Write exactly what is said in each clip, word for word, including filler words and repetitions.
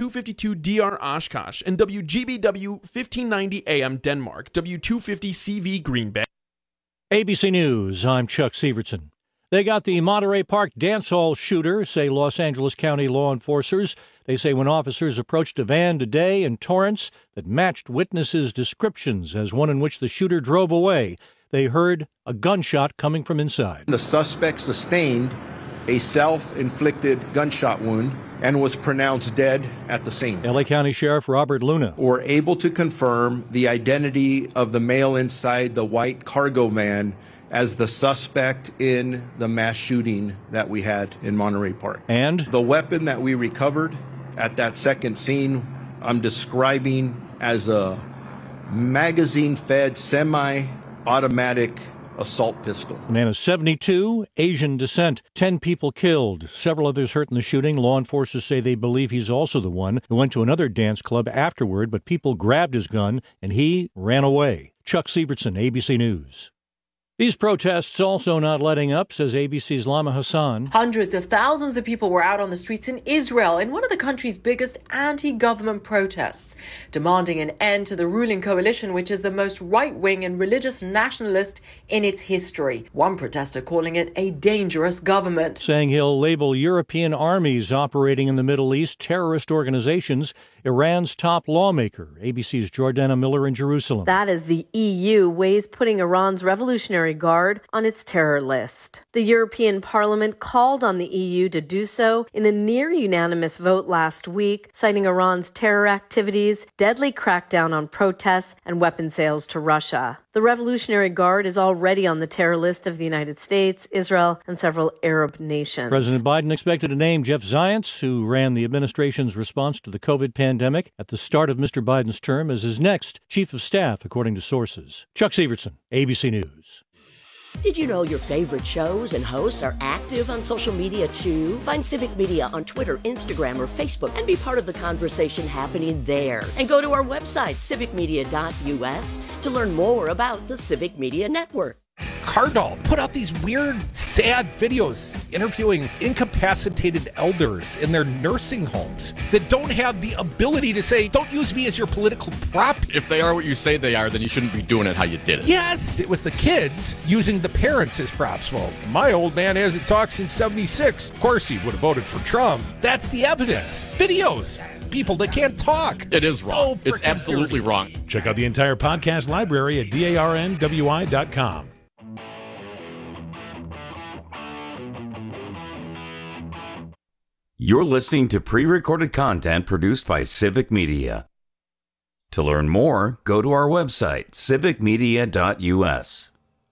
two fifty-two D R Oshkosh, and W G B W fifteen ninety A M Denmark, W two fifty C V Green Bay. A B C News, I'm Chuck Severson. They got the Monterey Park dance hall shooter, say Los Angeles County law enforcers. They say when officers approached a van today in Torrance that matched witnesses' descriptions as one in which the shooter drove away, they heard a gunshot coming from inside. The suspect sustained a self-inflicted gunshot wound and was pronounced dead at the scene. L A County Sheriff Robert Luna. We're able to confirm the identity of the male inside the white cargo van as the suspect in the mass shooting that we had in Monterey Park. And the weapon that we recovered at that second scene, I'm describing as a magazine-fed semi-automatic assault pistol. A man is seventy-two, Asian descent, ten people killed, several others hurt in the shooting. Law enforcers say they believe he's also the one who went to another dance club afterward, but people grabbed his gun and he ran away. Chuck Severson, A B C News. These protests also not letting up, says A B C's Lama Hassan. Hundreds of thousands of people were out on the streets in Israel in one of the country's biggest anti-government protests, demanding an end to the ruling coalition, which is the most right-wing and religious nationalist in its history. One protester calling it a dangerous government. Saying he'll label European armies operating in the Middle East terrorist organizations. Iran's top lawmaker, A B C's Jordana Miller in Jerusalem. That is the E U ways putting Iran's Revolutionary Guard on its terror list. The European Parliament called on the E U to do so in a near-unanimous vote last week, citing Iran's terror activities, deadly crackdown on protests, and weapon sales to Russia. The Revolutionary Guard is already on the terror list of the United States, Israel, and several Arab nations. President Biden expected to name Jeff Zients, who ran the administration's response to the COVID pandemic at the start of Mister Biden's term, as his next chief of staff, according to sources. Chuck Severson, A B C News. Did you know your favorite shows and hosts are active on social media too? Find Civic Media on Twitter, Instagram, or Facebook and be part of the conversation happening there. And go to our website, civic media dot u s, to learn more about the Civic Media Network. Cardall put out these weird, sad videos interviewing incapacitated elders in their nursing homes that don't have the ability to say, don't use me as your political prop. If they are what you say they are, then you shouldn't be doing it how you did it. Yes, it was the kids using the parents as props. Well, my old man hasn't talked since seventy-six. Of course he would have voted for Trump. That's the evidence. Videos. People that can't talk. It is wrong. So it's absolutely dirty. wrong. Check out the entire podcast library at darn w i dot com. You're listening to pre-recorded content produced by Civic Media. To learn more, go to our website, civic media dot u s.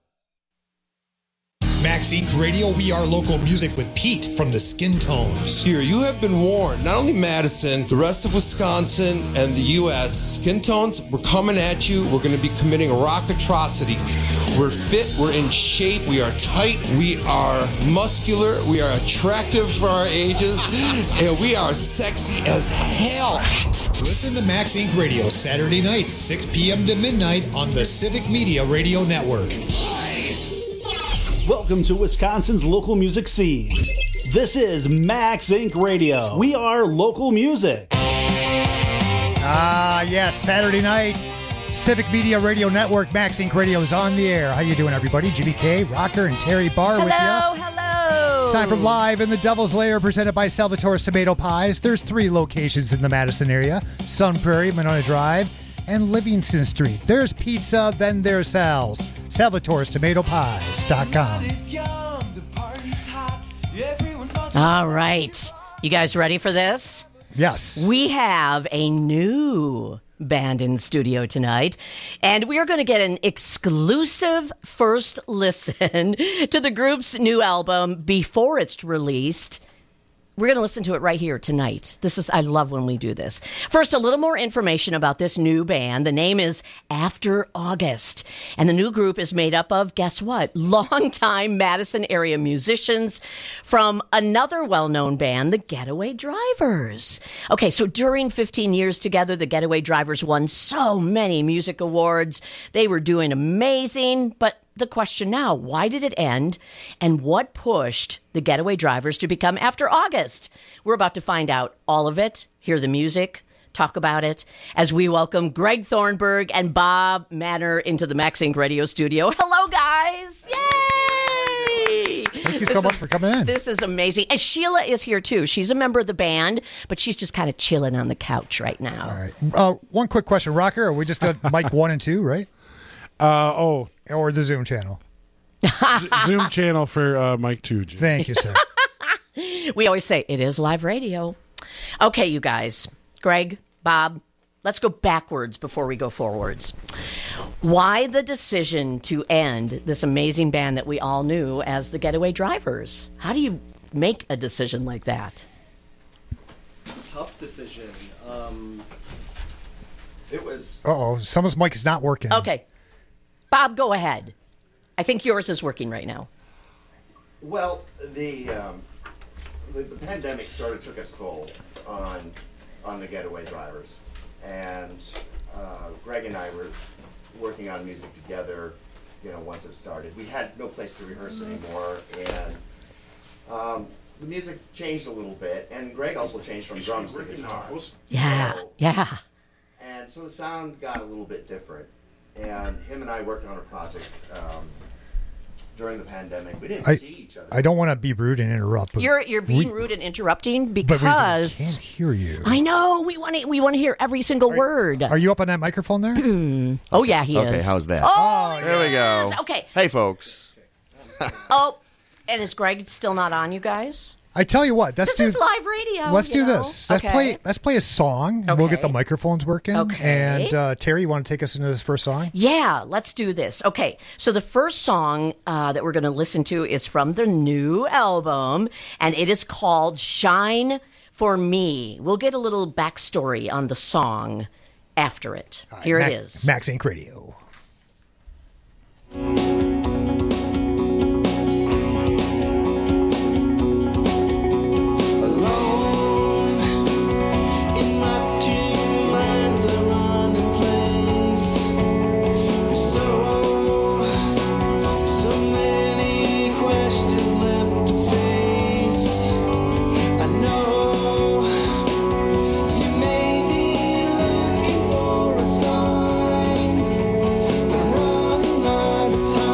Max Incorporated. Radio, we are local music with Pete from the Skin Tones. Here, you have been warned. Not only Madison, the rest of Wisconsin and the U S Skin Tones, we're coming at you. We're going to be committing rock atrocities. We're fit. We're in shape. We are tight. We are muscular. We are attractive for our ages. And we are sexy as hell. Listen to Max Incorporated. Radio Saturday nights, six p.m. to midnight on the Civic Media Radio Network. Welcome to Wisconsin's local music scene. This is Max Incorporated. Radio. We are local music. Ah, yes, Saturday night, Civic Media Radio Network, Max Incorporated. Radio is on the air. How you doing, everybody? Jimmy K, Rocker, and Terry Barr hello, with you. Hello, hello. It's time for Live in the Devil's Lair, presented by Salvatore's Tomato Pies. There's three locations in the Madison area: Sun Prairie, Monona Drive, and Livingston Street. There's pizza, then there's Sal's. Salvatore's Tomato Pies dot com. All right. You guys ready for this? Yes. We have a new band in studio tonight, and we are going to get an exclusive first listen to the group's new album before it's released. We're going to listen to it right here tonight. This is, I love when we do this. First, a little more information about this new band. The name is After August. And the new group is made up of, guess what? Longtime Madison area musicians from another well-known band, the Getaway Drivers. Okay, so during fifteen years together, the Getaway Drivers won so many music awards. They were doing amazing, but the question now, why did it end? And what pushed the Getaway Drivers to become After August? We're about to find out all of it, hear the music, talk about it, as we welcome Greg Thornburg and Bob Manor into the Max Inc Radio studio. Hello, guys! Yay! Thank you so much for coming in. This is amazing. And Sheila is here, too. She's a member of the band, but she's just kind of chilling on the couch right now. All right. Uh, one quick question, Rocker. Are we just at mic one and two, right? Uh, oh. Or the Zoom channel. Z- Zoom channel for uh, mic two. Jim. Thank you, sir. We always say it is live radio. Okay, you guys. Greg, Bob, let's go backwards before we go forwards. Why the decision to end this amazing band that we all knew as the Getaway Drivers? How do you make a decision like that? It's a tough decision. Um, it was... Uh-oh, someone's mic is not working. Okay. Bob, go ahead. I think yours is working right now. Well, the, um, the the pandemic sort of took its toll on on the Getaway Drivers, and uh, Greg and I were working on music together. You know, once it started, we had no place to rehearse anymore, and um, the music changed a little bit. And Greg also changed from drums to guitar. Yeah, so, yeah. And so the sound got a little bit different. And him and I worked on a project um, during the pandemic. We didn't I, see each other. I don't want to be rude and interrupt. But You're you're being we, rude and interrupting but because we can't hear you. I know we want to we want to hear every single are, word. Are you up on that microphone there? Oh yeah, he okay, is. Okay, how's that? Oh, there we go. Okay. Hey, folks. Oh, and is Greg still not on, you guys? I tell you what, let's this do is live radio. Let's do know? this. Let's okay. play. Let's play a song. Okay. We'll get the microphones working. Okay. And uh, Terry, you want to take us into this first song? Yeah, let's do this. Okay, so the first song uh, that we're going to listen to is from the new album, and it is called "Shine for Me." We'll get a little backstory on the song after it. Right, Here Mac- it is. Max Inc Radio. For a sign, but running out of time.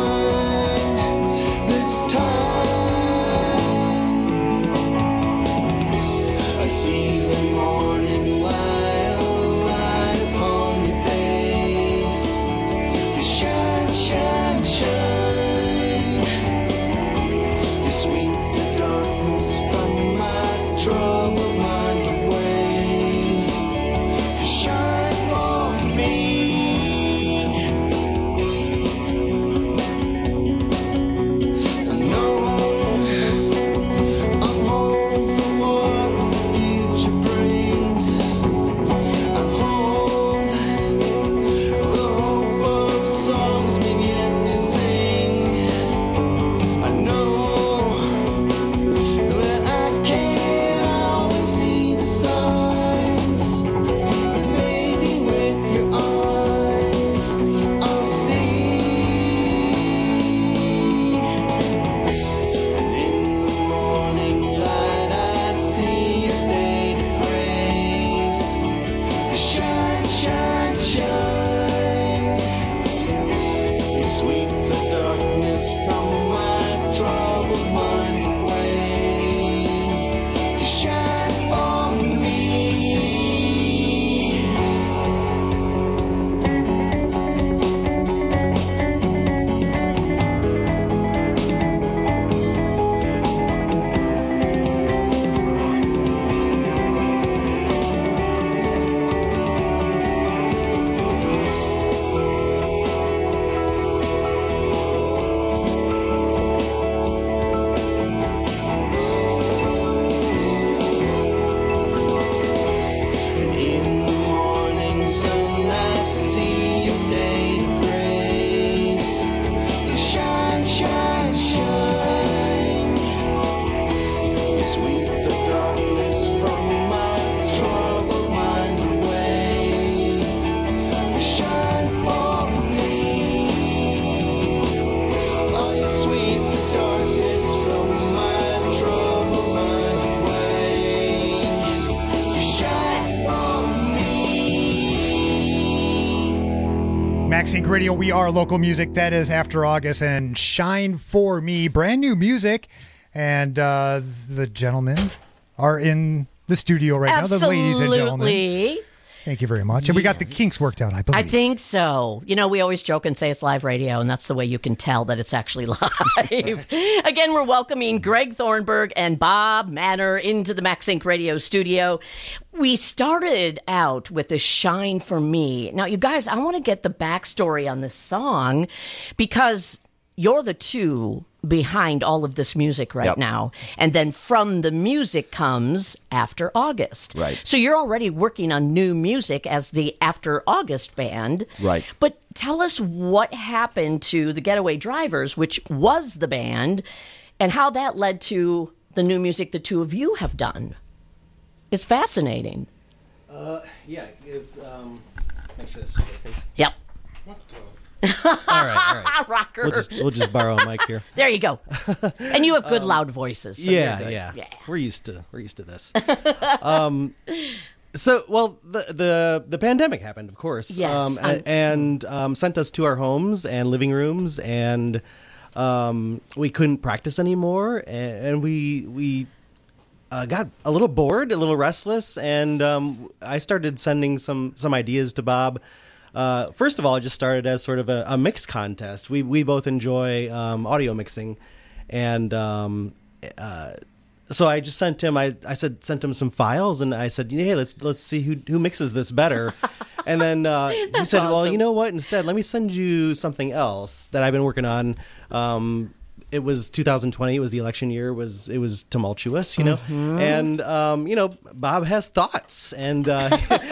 Max Inc Radio, we are local music. That is After August and Shine For Me. Brand new music. And uh, the gentlemen are in the studio right Absolutely. now. The ladies and gentlemen. Thank you very much. And we got the kinks worked out, I believe. I think so. You know, we always joke and say it's live radio, and that's the way you can tell that it's actually live. Again, we're welcoming Greg Thornburg and Bob Manor into the Max Inc Radio studio. We started out with the Shine For Me. Now, you guys, I want to get the backstory on this song because you're the two behind all of this music right Yep. now. And then from the music comes After August. Right. So you're already working on new music as the After August band. Right. But tell us what happened to the Getaway Drivers, which was the band, and how that led to the new music the two of you have done. It's fascinating. Uh, yeah, is um, make sure this is working. Yep. all right, all right. Rocker. We'll just, we'll just borrow a mic here. There you go. And you have good Um, loud voices. So yeah, you're good. yeah, yeah. We're used to we're used to this. um, so, well, the the the pandemic happened, of course. Yes, Um, I'm- a- and um, sent us to our homes and living rooms, and um, we couldn't practice anymore, and, and we we. Uh, got a little bored, a little restless, and um, I started sending some some ideas to Bob. Uh, first of all, it just started as sort of a, a mix contest. We we both enjoy um, audio mixing, and um, uh, so I just sent him. I, I said sent him some files, and I said, hey, let's let's see who who mixes this better. And then uh, he said, well, awesome. you know what? Instead, let me send you something else that I've been working on. Um, It was two thousand twenty. It was the election year. It was it was tumultuous, you know. Mhm. And um, you know, Bob has thoughts, and uh,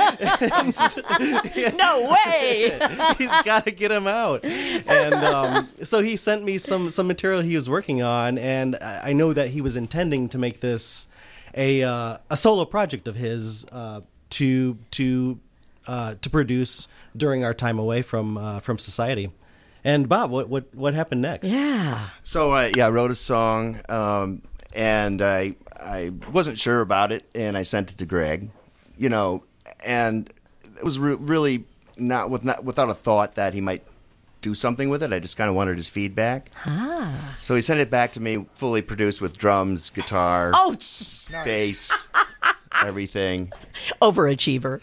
no way. he's got to get them out. And um, so he sent me some some material he was working on, and I I know that he was intending to make this a uh, a solo project of his uh, to to uh, to produce during our time away from uh, from society. And Bob, what what what happened next? Yeah. So uh, yeah, I wrote a song, um, and I I wasn't sure about it, and I sent it to Greg, you know, and it was re- really not with not without a thought that he might do something with it. I just kind of wanted his feedback. Ah. So he sent it back to me, fully produced with drums, guitar, Oh, bass, everything. Overachiever.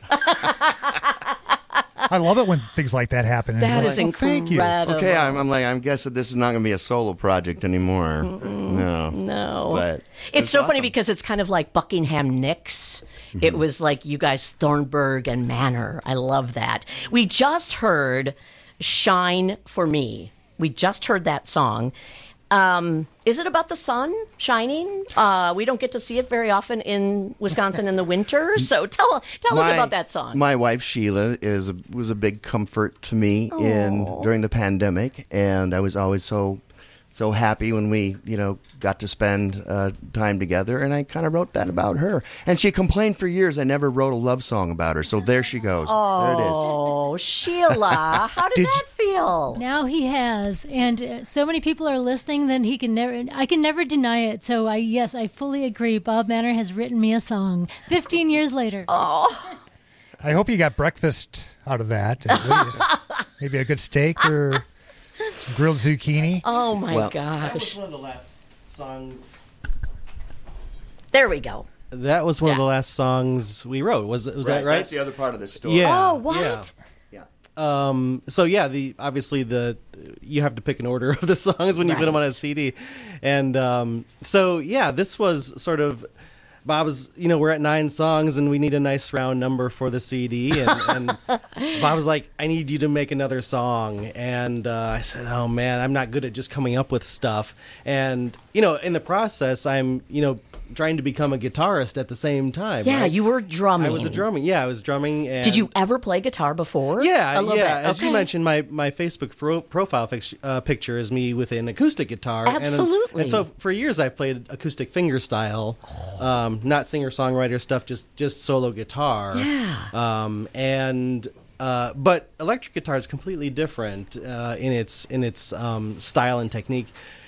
I love it when things like that happen. And That it's is like, well, thank you. incredible. Okay, I'm, I'm like, I'm guessing this is not going to be a solo project anymore. No, No. But It's so funny awesome. because it's kind of like Buckingham Nicks. It was like you guys, Thornburg and Manor. I love that. We just heard Shine For Me. We just heard that song. Um, is it about the sun shining? Uh, we don't get to see it very often in Wisconsin in the winter. So tell tell us My- about that song. My wife Sheila is a, was a big comfort to me in during the pandemic, and I was always so so happy when we you know got to spend uh, time together. And I kind of wrote that about her, and she complained for years I never wrote a love song about her. So there she goes. There it is. Oh, Sheila, how did, Did that feel? Now he has, and uh, so many people are listening. Then he can never. I can never deny it. So I, yes, I fully agree. Bob Manor has written me a song. Fifteen years later. Oh, I hope you got breakfast out of that, at least. Maybe a good steak or some grilled zucchini. Oh my Well- gosh! That was one of the last songs. There we go. That was one of Yeah. the last songs we wrote. Was was that right? That's the other part of the story. Yeah. Oh, what? Yeah. Yeah. Um. So yeah, the obviously the you have to pick an order of the songs when you put them on a C D, and um. So yeah, this was sort of. Bob's, you know, we're at nine songs and we need a nice round number for the C D. And, and Bob was like, I need you to make another song. And uh, I said, oh, man, I'm not good at just coming up with stuff. And, you know, in the process, I'm, you know, trying to become a guitarist at the same time. Yeah, right? you were drumming. I was a drumming. Yeah, I was drumming. And Did you ever play guitar before? Yeah, a little yeah. bit. As you Okay. mentioned, my, my Facebook pro- profile fix- uh, picture is me with an acoustic guitar. And- Absolutely. And, so for years I've played acoustic fingerstyle, um, not singer-songwriter stuff, just, just solo guitar. Yeah. Um, and uh, but electric guitar is completely different uh, in its in its um, style and technique.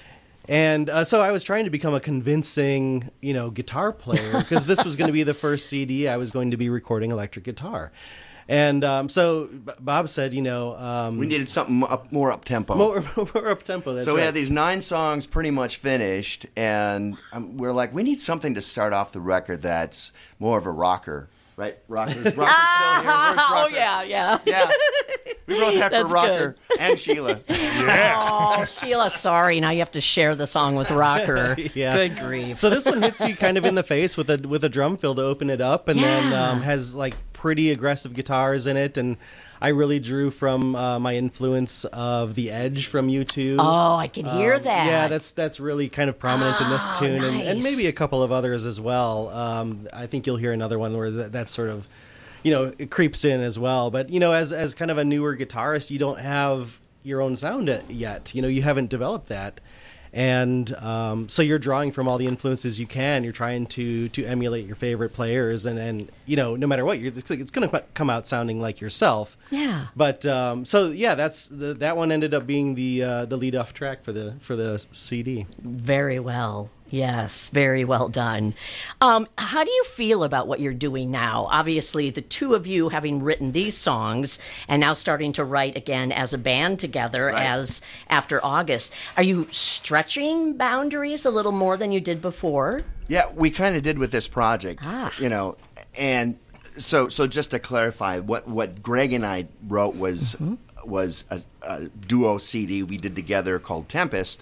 And uh, so I was trying to become a convincing, you know, guitar player because this was going to be the first C D I was going to be recording electric guitar. And um, so Bob said, you know... Um, we needed something up, more up-tempo. More, more up-tempo, that's So we right. had these nine songs pretty much finished, and um, we're like, we need something to start off the record that's more of a rocker. Right? Rocker's, Rocker's still here. Where's Rocker? Oh, yeah, yeah. Yeah. We wrote that for That's Rocker good. and Sheila. Oh, Sheila, sorry. Now you have to share the song with Rocker. Yeah. Good grief. So this one hits you kind of in the face with a with a drum fill to open it up, and then Yeah. um, has like pretty aggressive guitars in it, and I really drew from uh, my influence of The Edge from U two. Oh, I can hear Um, that. Yeah, that's that's really kind of prominent in this Oh, tune, and, and nice. maybe a couple of others as well. Um, I think you'll hear another one where that, that sort of, you know, it creeps in as well. But you know, as as kind of a newer guitarist, you don't have your own sound yet. You know, you haven't developed that. And um, so you're drawing from all the influences you can. You're trying to to emulate your favorite players, and, and you know, no matter what, you're, it's, it's going to come out sounding like yourself. Yeah. But um, so yeah, that's the, that one ended up being the uh, the lead off track for the for the C D. Very well. Yes, very well done. Um, how do you feel about what you're doing now? Obviously, the two of you having written these songs and now starting to write again as a band together Right. as After August. Are you stretching boundaries a little more than you did before? Yeah, we kind of did with this project, Ah. you know, and so so just to clarify, what, what Greg and I wrote was was a, a duo C D we did together called Tempest,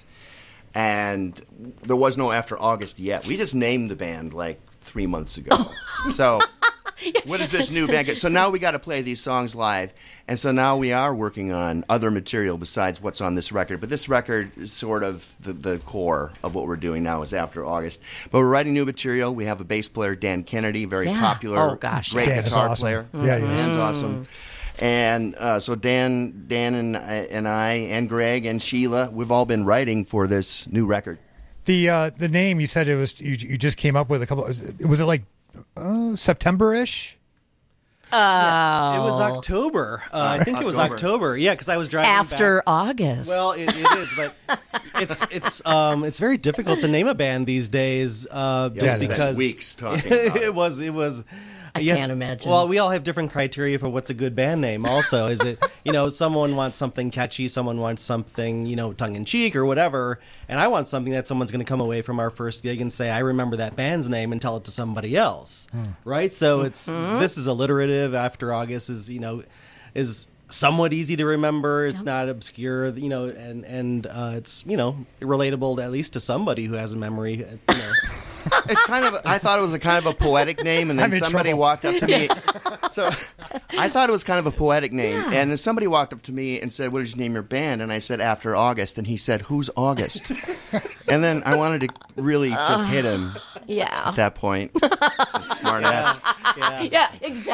and there was no After August yet. We just named the band like three months ago. So what is this new band? So now we got to play these songs live, and so now we are working on other material besides what's on this record. But this record is sort of the, the core of what we're doing now is After August. But we're writing new material. We have a bass player, Dan Kennedy, very Yeah. popular, Oh, gosh, great Dan is guitar awesome. player. Yeah, he is. Dan's awesome. And uh, so Dan, Dan and I, and I and Greg and Sheila, we've all been writing for this new record. The uh, the name you said it was you, you just came up with a couple. Was it like uh, September-ish? Oh. It was October. Uh, I think it was October. October. Yeah, because I was driving After back. August. Well, it, it is, but it's it's um it's very difficult to name a band these days. Uh, Yeah, just we spent because weeks talking about it it. was it was. I you have- can't imagine. Well, we all have different criteria for what's a good band name. Also, is it you know someone wants something catchy, someone wants something you know tongue in cheek or whatever, and I want something that someone's going to come away from our first gig and say, I remember that band's name, and tell it to somebody else, right? So it's this is alliterative. After August is you know is somewhat easy to remember. It's not obscure, you know, and and uh, it's you know relatable at least to somebody who has a memory. You know. It's kind of. I thought it was a kind of a poetic name, and then I'm in somebody trouble. walked up to me. So I thought it was kind of a poetic name, and then somebody walked up to me and said, "What did you name your band?" And I said, "After August." And he said, "Who's August?" And then I wanted to really just hit him yeah. at that point. It's a smart ass. Yeah. Yeah,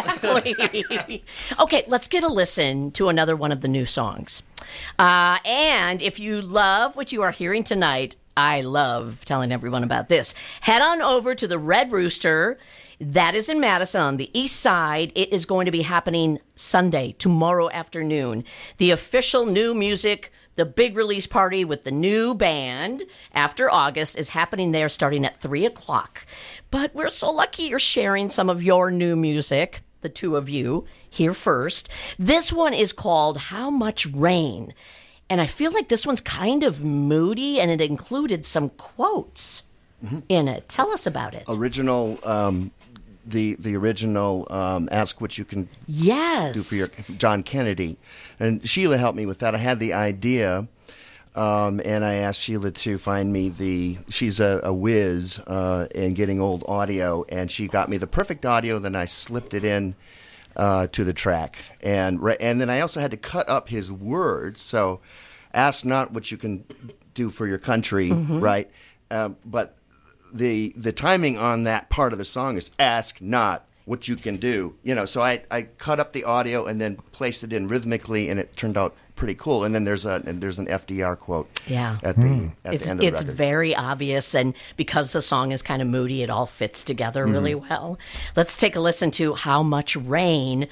exactly. Okay, let's get a listen to another one of the new songs. Uh, and if you love what you are hearing tonight, I love telling everyone about this. Head on over to the Red Rooster. That is in Madison on the east side. It is going to be happening Sunday, tomorrow afternoon. The official new music, the big release party with the new band After August is happening there starting at three o'clock. But we're so lucky you're sharing some of your new music, the two of you, here first. This one is called How Much Rain? And I feel like this one's kind of moody, and it included some quotes in it. Tell us about it. Original. Um, the the original um, Ask What You Can Yes. Do for Your John Kennedy, and Sheila helped me with that. I had the idea. Um, and I asked Sheila to find me the. She's a, a whiz uh, in getting old audio, and she got me the perfect audio. Then I slipped it in uh, to the track, and and then I also had to cut up his words. So, ask not what you can do for your country, Mm-hmm. right? Uh, but the the timing on that part of the song is ask not what you can do. You know, so I, I cut up the audio and then placed it in rhythmically, and it turned out pretty cool. And then there's a and there's an F D R quote Yeah. at the at It's, the end of the it's record. very obvious, and because the song is kind of moody, it all fits together Mm-hmm. really well. Let's take a listen to How Much Rain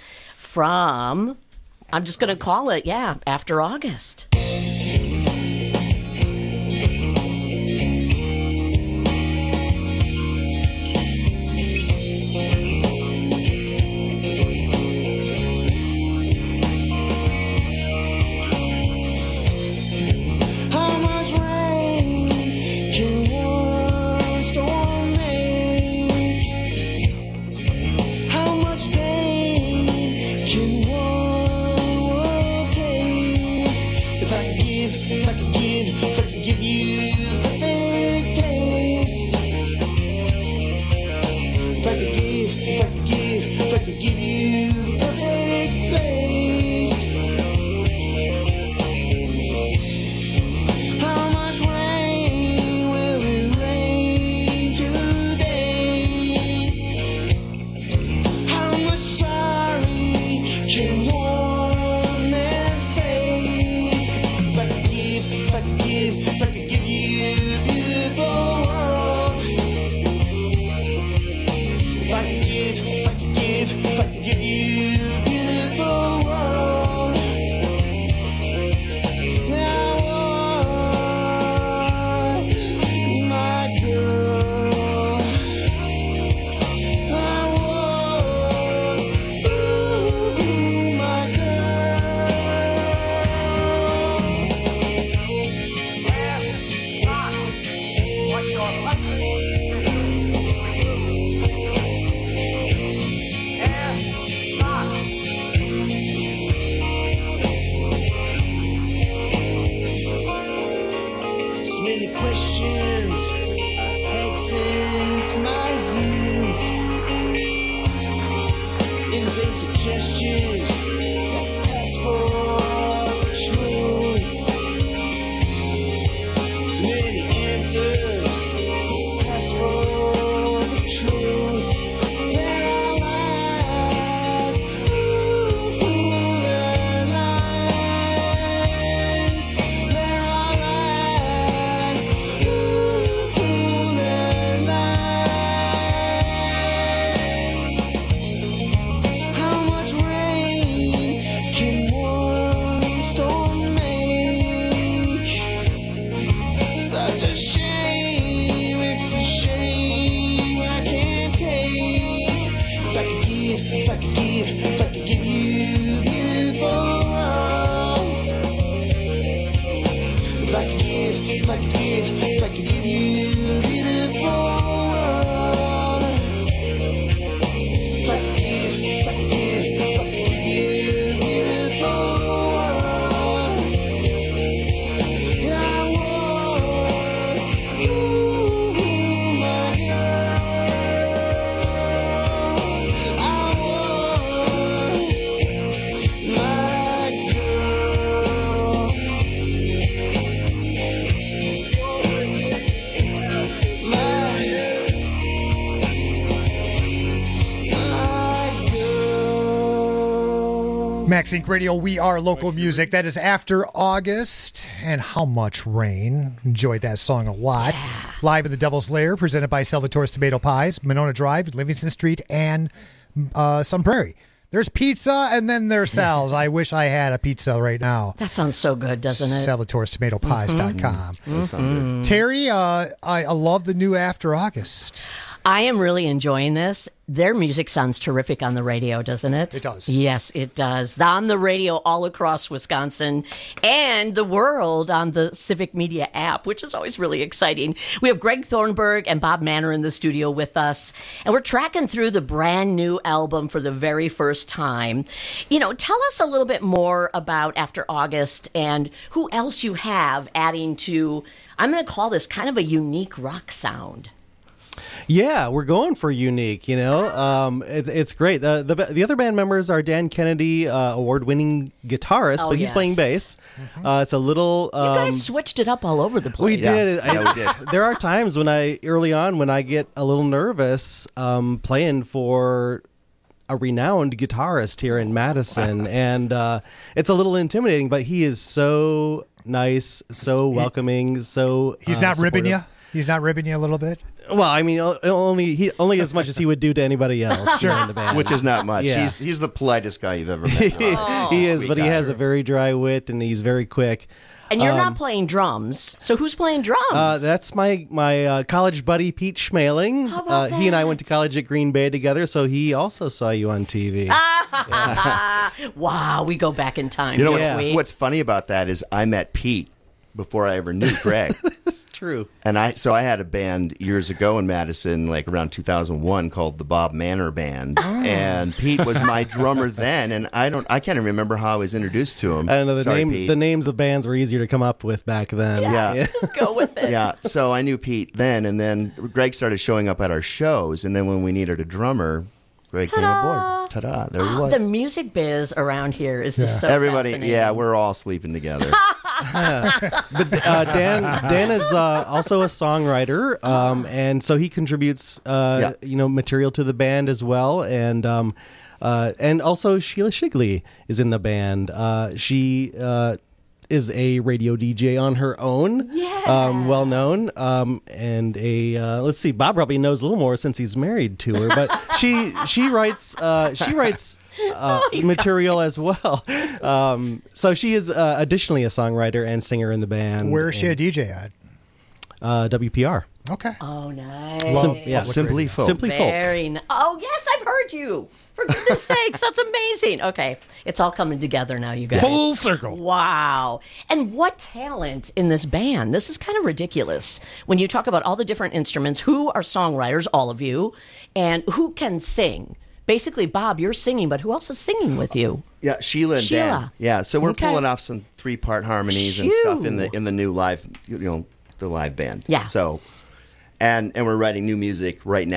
from, I'm just going to call it, yeah, After August. questions that ask for the truth. So many answers ask for the truth. There are lies, ooh, there are lies. There are lies, ooh, there are lies. How much rain can one storm make? Such a shame, it's a shame I can't take. If I could give, if I could give, if I could give you beautiful world. If I could give, if I could give, if I could give you beautiful world. If I could give, if I could give, if I could give you beautiful world. Yeah, I would. Ooh, my girl. I would. My Max Inc Radio, we are local music. That is After August. And How Much Rain. Enjoyed that song a lot. Yeah. Live at the Devil's Lair, presented by Salvatore's Tomato Pies, Monona Drive, Livingston Street, and uh, Sun Prairie. There's pizza, and then there's Sal's. I wish I had a pizza right now. That sounds so good, doesn't it? Salvatore's Tomato Pies dot com. Mm-hmm. Mm-hmm. Terry, uh, I, I love the new After August. I am really enjoying this. Their music sounds terrific on the radio, doesn't it? It does. Yes, it does. On the radio all across Wisconsin and the world on the Civic Media app, which is always really exciting. We have Greg Thornburg and Bob Manor in the studio with us, and we're tracking through the brand new album for the very first time. You know, tell us a little bit more about After August and who else you have adding to, I'm going to call this kind of a unique rock sound. Yeah, we're going for unique, you know. Um, it's it's great. The, the the other band members are Dan Kennedy, uh, award-winning guitarist, Oh, but he's yes. playing bass. Mm-hmm. Uh, it's a little. Um, You guys switched it up all over the place. we did. I- Yeah, we did. There are times when I early on when I get a little nervous um, playing for a renowned guitarist here in Madison, and uh, it's a little intimidating. But he is so nice, so welcoming, so He's uh, not ribbing supportive. you? He's not ribbing you a little bit? Well, I mean, o- only he only as much as he would do to anybody else Sure. in the band, Which is not much. Yeah. He's he's the politest guy you've ever met. he is, but he has a very dry wit and he's very quick. And you're Um, not playing drums. So who's playing drums? Uh, that's my my uh, college buddy Pete Schmaling. How about uh, he and I went to college at Green Bay together, so he also saw you on T V. Wow, we go back in time. You know don't what's, we? what's funny about that is I met Pete before I ever knew Greg. That's true. And I so I had a band years ago in Madison, like around two thousand one, called the Bob Manor Band, and Pete was my drummer then. And I don't, I can't even remember how I was introduced to him. I don't know the Sorry, names. Pete. The names of bands were easier to come up with back then. Yeah. Just go with it. Yeah, so I knew Pete then, and then Greg started showing up at our shows, and then when we needed a drummer, Greg came aboard. Ta-da! There he was. The music biz around here is just so Everybody, fascinating. yeah, we're all sleeping together. But uh, Dan Dan is uh, also a songwriter, um, and so he contributes, uh, Yeah. you know, material to the band as well, and um, uh, and also Sheila Shigley is in the band. Uh, she uh, is a radio D J on her own, Yeah. um, well known, um, and a uh, let's see, Bob probably knows a little more since he's married to her, but she she writes uh, she writes. Uh, material as well. Um, so she is uh, additionally a songwriter and singer in the band. Where is she and, a D J at? Uh, W P R. Okay. Oh, nice. Sim- yeah, Simply Folk. Simply Folk. Very nice. Oh, yes, I've heard you. For goodness sakes, that's amazing. Okay, it's all coming together now, you guys. Full circle. Wow. And what talent in this band. This is kind of ridiculous. When you talk about all the different instruments, who are songwriters, all of you, and who can sing? Basically, Bob, you're singing, but who else is singing with you? Yeah, Sheila and Sheila. Dan. Yeah, so we're Okay. pulling off some three-part harmonies and Phew. stuff in the in the new live, you know, the live band. Yeah. So, and and we're writing new music right now.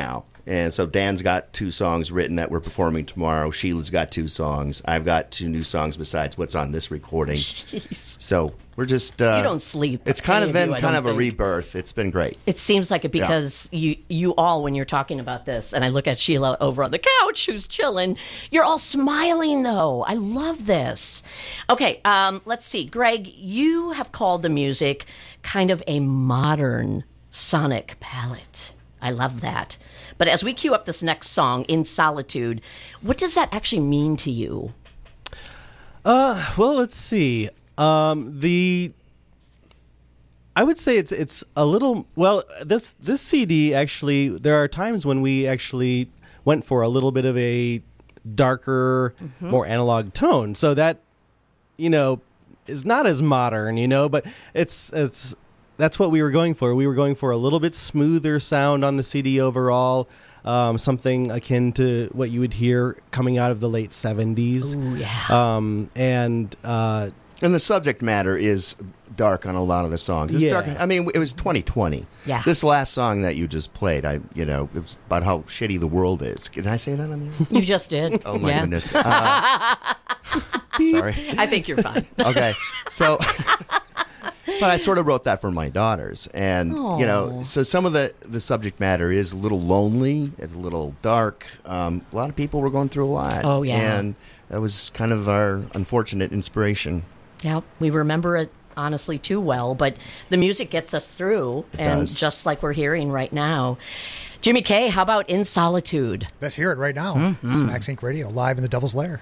And so Dan's got two songs written that we're performing tomorrow. Sheila's got two songs. I've got two new songs besides what's on this recording. Jeez. So we're just... Uh, You don't sleep, It's kind any of of been you, I kind don't of a think. rebirth. It's been great. It seems like it because you you all, when you're talking about this, and I look at Sheila over on the couch who's chilling, you're all smiling, though. I love this. Okay, um, let's see. Greg, you have called the music kind of a modern sonic palette. I love that. But as we cue up this next song, In Solitude, what does that actually mean to you? Uh, well, let's see. Um, the I would say it's it's a little well. This this C D actually, there are times when we actually went for a little bit of a darker, Mhm. more analog tone. So that, you know, is not as modern, you know, but it's it's that's what we were going for. We were going for a little bit smoother sound on the C D overall. Um, something akin to what you would hear coming out of the late seventies. Ooh, yeah. Um, and uh, And the subject matter is dark on a lot of the songs. It's Yeah. dark. I mean, it was twenty twenty. Yeah. This last song that you just played, I, you know, it was about how shitty the world is. Did I say that on the air? You just did. Oh my Yeah. goodness. Uh, sorry. I think you're fine. Okay. So, but I sort of wrote that for my daughters, and you know, Aw. so some of the the subject matter is a little lonely. It's a little dark. Um, a lot of people were going through a lot. Oh, yeah. And that was kind of our unfortunate inspiration. Yeah, we remember it honestly too well, but the music gets us through, and does. just like we're hearing right now. Jimmy K, how about In Solitude? Let's hear it right now. Mhm. It's Max Inc Radio, live in the Devil's Lair.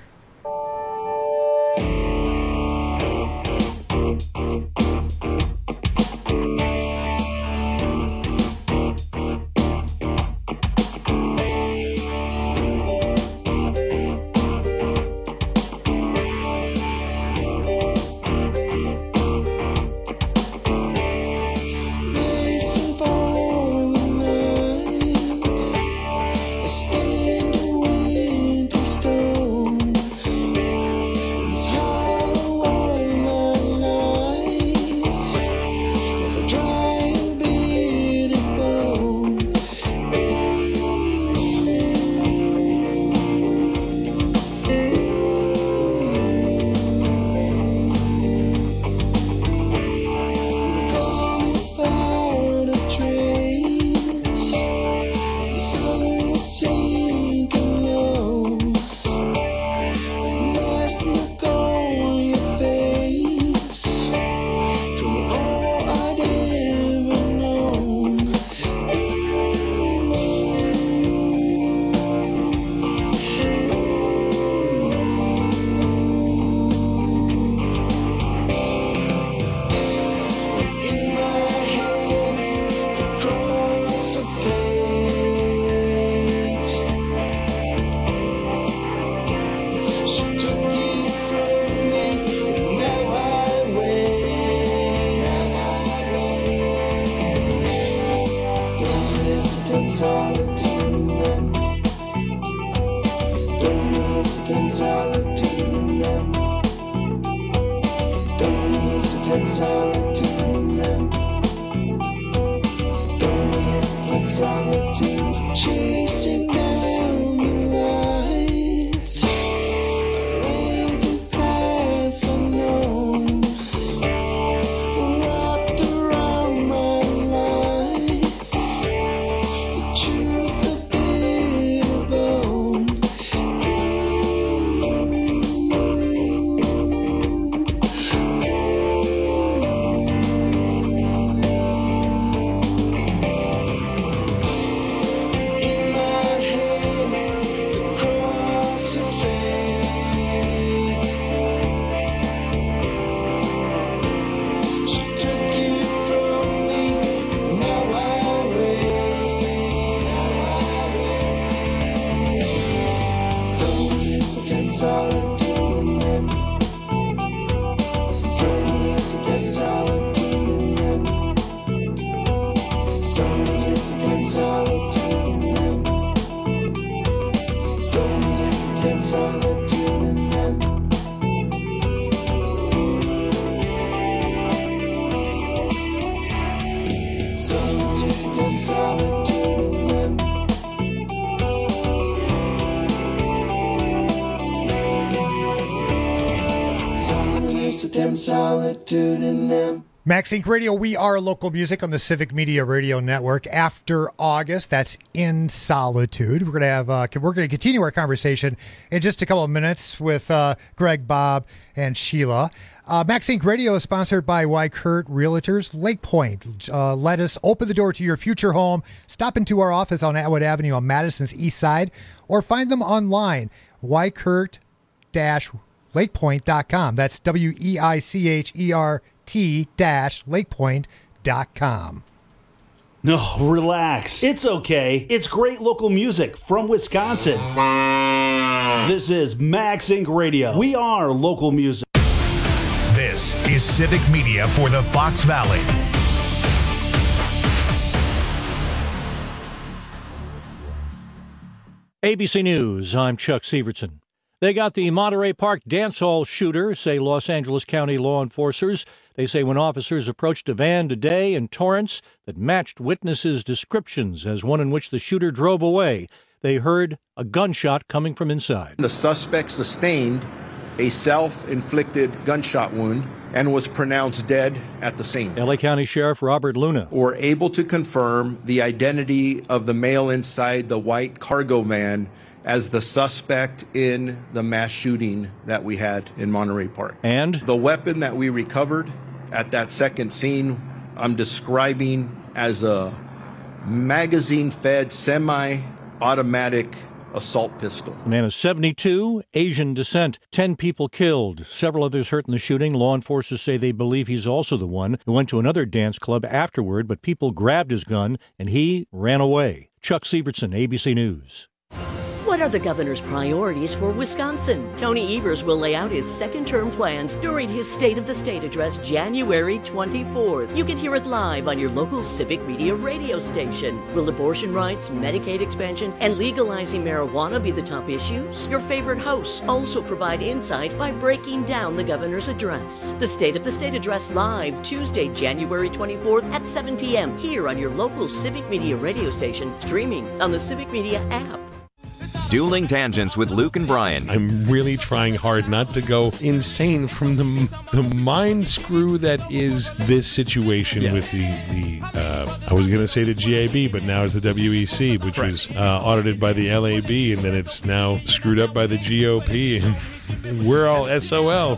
Racing for the night, I stand a winter storm. It's hollow of my life as I dry and bleed a bone. Gone without a trace, as the sun was sinking low. Last look on your face told me all I'd ever known. In my hands, the cross of fate. She took it from me, and now I wait. Don't hesitate, solitude in them. Don't hesitate, solitude in them. Don't hesitate, solitude in them. Don't hesitate, solitude. Chasing down the lights, I ran through paths unknown. Wrapped around my life, the truth that bit a bone. In my hands, the cross of fate. She took it from me, now I wait. Soldiers against solitude in them. Soldiers against solitude in them. Soldiers against solitude in them. Soldiers against solitude in them. Soldiers against solitude in them. What's the dim solitude in them? Max Inc Radio, we are local music on the Civic Media Radio Network. After August, that's In Solitude. We're going to have uh, we're going to continue our conversation in just a couple of minutes with uh, Greg, Bob, and Sheila. Uh, Max Inc Radio is sponsored by Wykert Realtors Lake Point. Uh, let us open the door to your future home. Stop into our office on Atwood Avenue on Madison's east side, or find them online, wykert dash lakepoint dot com. That's W E I C H E R T dash lakepoint dot com. No, relax. It's okay. It's great local music from Wisconsin. This is Max Inc Radio. We are local music. This is Civic Media for the Fox Valley. A B C News, I'm Chuck Severson. They got the Monterey Park dance hall shooter, say Los Angeles County law enforcers. They say when officers approached a van today in Torrance that matched witnesses' descriptions as one in which the shooter drove away, they heard a gunshot coming from inside. The suspect sustained a self-inflicted gunshot wound and was pronounced dead at the scene. L A County Sheriff Robert Luna. Were able to confirm the identity of the male inside the white cargo van as the suspect in the mass shooting that we had in Monterey Park. And the weapon that we recovered at that second scene, I'm describing as a magazine-fed semi-automatic assault pistol. The man is seventy-two, Asian descent. Ten people killed, several others hurt in the shooting. Law enforcers say they believe he's also the one who went to another dance club afterward, but people grabbed his gun and he ran away. Chuck Severson, A B C News. What are the governor's priorities for Wisconsin? Tony Evers will lay out his second-term plans during his State of the State address January twenty-fourth. You can hear it live on your local Civic Media radio station. Will abortion rights, Medicaid expansion, and legalizing marijuana be the top issues? Your favorite hosts also provide insight by breaking down the governor's address. The State of the State address live Tuesday, January twenty-fourth at seven p.m. here on your local Civic Media radio station, streaming on the Civic Media app. Dueling Tangents with Luke and Brian. I'm really trying hard not to go insane from the the mind screw that is this situation yes. with the, the uh, I was going to say the G A B, but now it's the W E C, which right. was uh, audited by the L A B, and then it's now screwed up by the G O P, and we're all S O L.